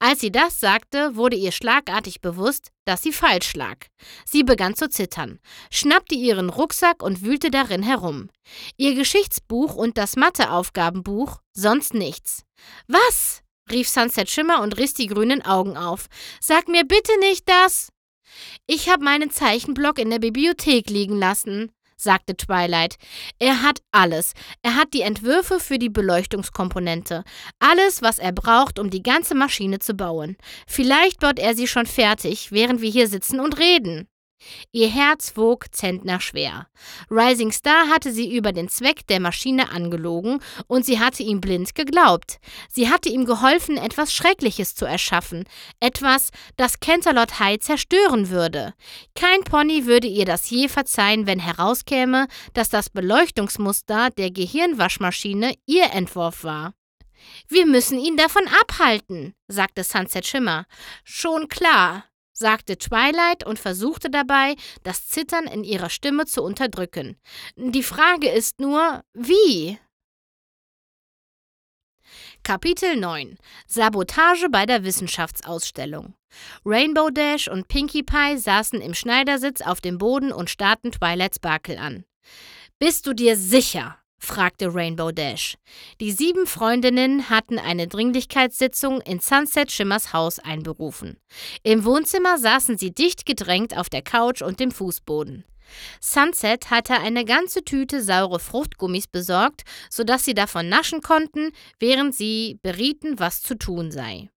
Als sie das sagte, wurde ihr schlagartig bewusst, dass sie falsch lag. Sie begann zu zittern, schnappte ihren Rucksack und wühlte darin herum. Ihr Geschichtsbuch und das Matheaufgabenbuch, sonst nichts. »Was?« rief Sunset Shimmer und riss die grünen Augen auf. »Sag mir bitte nicht, dass...« »Ich habe meinen Zeichenblock in der Bibliothek liegen lassen«, sagte Twilight. »Er hat alles. Er hat die Entwürfe für die Beleuchtungskomponente. Alles, was er braucht, um die ganze Maschine zu bauen. Vielleicht baut er sie schon fertig, während wir hier sitzen und reden.« Ihr Herz wog zentnerschwer. Rising Star hatte sie über den Zweck der Maschine angelogen und sie hatte ihm blind geglaubt. Sie hatte ihm geholfen, etwas Schreckliches zu erschaffen. Etwas, das Canterlot High zerstören würde. Kein Pony würde ihr das je verzeihen, wenn herauskäme, dass das Beleuchtungsmuster der Gehirnwaschmaschine ihr Entwurf war. »Wir müssen ihn davon abhalten«, sagte Sunset Shimmer. »Schon klar«, sagte Twilight und versuchte dabei, das Zittern in ihrer Stimme zu unterdrücken. »Die Frage ist nur, wie?« Kapitel 9 – Sabotage bei der Wissenschaftsausstellung. Rainbow Dash und Pinkie Pie saßen im Schneidersitz auf dem Boden und starrten Twilight Sparkle an. »Bist du dir sicher?« fragte Rainbow Dash. Die 7 Freundinnen hatten eine Dringlichkeitssitzung in Sunset Shimmers Haus einberufen. Im Wohnzimmer saßen sie dicht gedrängt auf der Couch und dem Fußboden. Sunset hatte eine ganze Tüte saure Fruchtgummis besorgt, sodass sie davon naschen konnten, während sie berieten, was zu tun sei.